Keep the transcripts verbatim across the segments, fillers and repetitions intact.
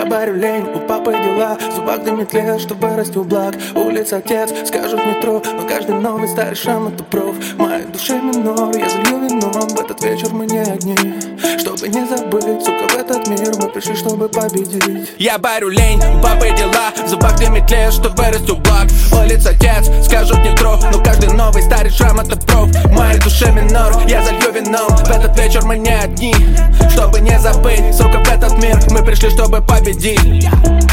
барю лень, у папы дела, в зубах дымит лес, чтобы растил благ. Улица отец, скажут метро, но каждый новый старый шрам это проф. В моей душе минор, я залью вином, в этот вечер мы не одни. Чтобы не забыть, сука, в этот мир мы пришли, чтобы победить. Я барю лень, у папы дела, в зубах дымит лес, чтобы растил благ. Улица отец, скажут метро, но каждый новый старый шрам это проф. В моей душе минор, я залью вином, в этот вечер мы не одни. Чтобы не забыть, сука, в этот мир мы пришли, чтобы победить.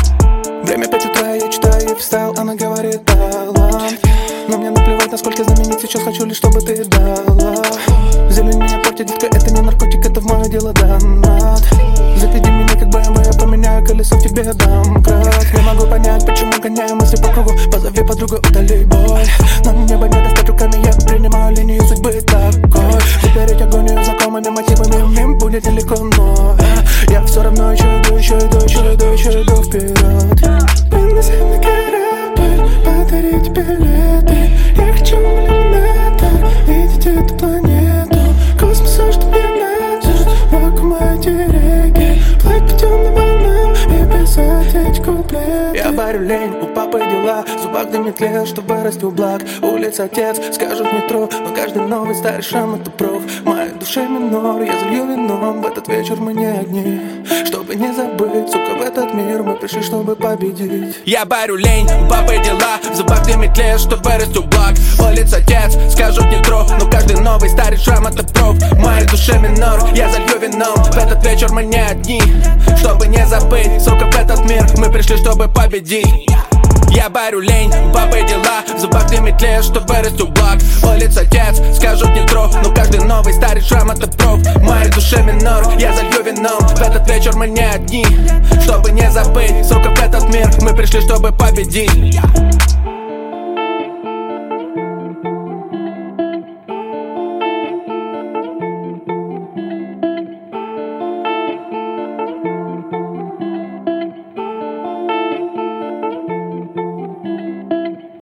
Время пять утра, я читаю, я встал, она говорит талант. Но мне наплевать, насколько знаменит, сейчас хочу лишь, чтобы ты дала. Зелень меня портит, детка, это не наркотик, это в мое дело донат. Заведи меня как бэ эм вэ, я поменяю колесо, в тебе дам крат. Не могу понять, почему гоняю мысли по кругу. Позови подругу, удали бой. Нам небо не достать руками, я принимаю линию судьбы такой. Запереть агонию знакомыми мотивами, мне будет нелегко, но я все равно еще иду, еще иду, еще иду, еще иду вперед. Выносим на корабль, подарить билеты. Я хочу иллюминатор, видеть эту планету. Космоса, что мне надо, вакуум эти реки. Плыть по темным волнам и писать эти куплеты. Я барю лень, у папы дела, в зубах дымит лес, чтобы растил благ. Улица отец, скажут метро, но каждый новый старый шрам это проф. В моей душе минор, я залью вином, в этот вечер мы не одни. Чтобы не забыть, сука, в этот мир мы пришли, чтобы победить. Я барю лень, у папы дела, в зубах дымит лес, чтобы растил благ. Улица отец, скажут метро, но каждый новый старый шрам это проф. В моей душе минор, я залью вином, в этот вечер мы не одни. Чтобы не забыть, сука, в этот мир мы пришли, чтобы победить. Я барю лень, у папы дела, в зубах дымит лес, чтобы растил благ. Улица отец, скажут метро, но каждый новый старый шрам это проф. В моей душе минор, я залью вином, в этот вечер мы не одни. Чтобы не забыть, сука, в этот мир мы пришли, чтобы победить.